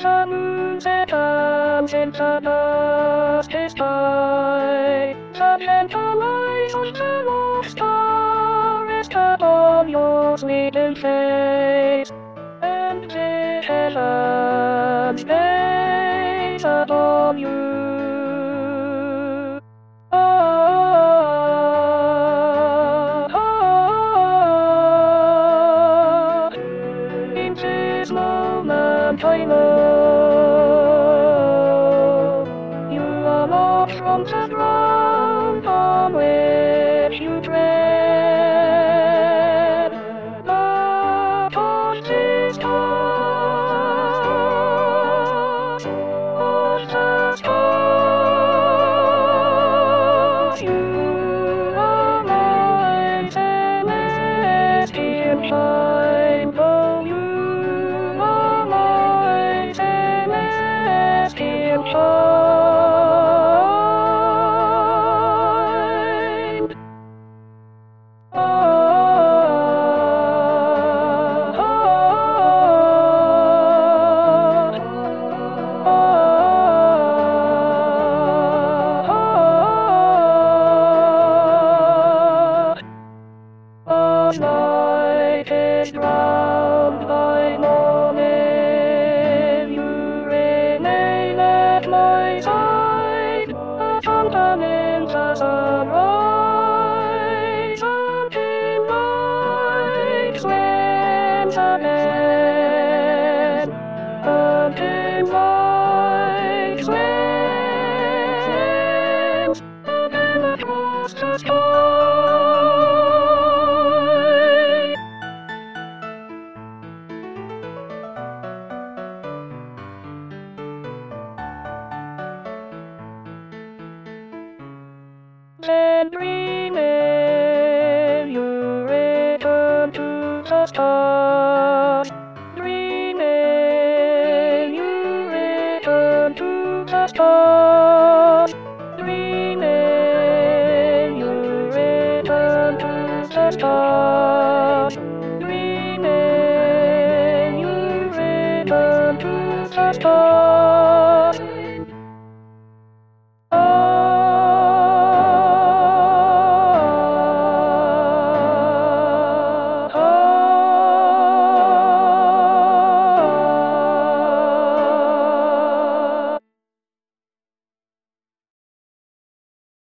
the moon settles into the sky. The gentle light on the North Star rests upon your sleeping face, and visions gaze upon you. In this moment I know you are not from the ground on which you tread, but on this touch of the stars. You are my celestial shine, oh, you are my celestial shine. Night is drowned by morning, you remain at my side, a fountain in the sunrise, until night swims again, until night swims again across the sky. Then dreaming you return to the stars. Dreaming you return to the stars. Dreaming you return to the stars.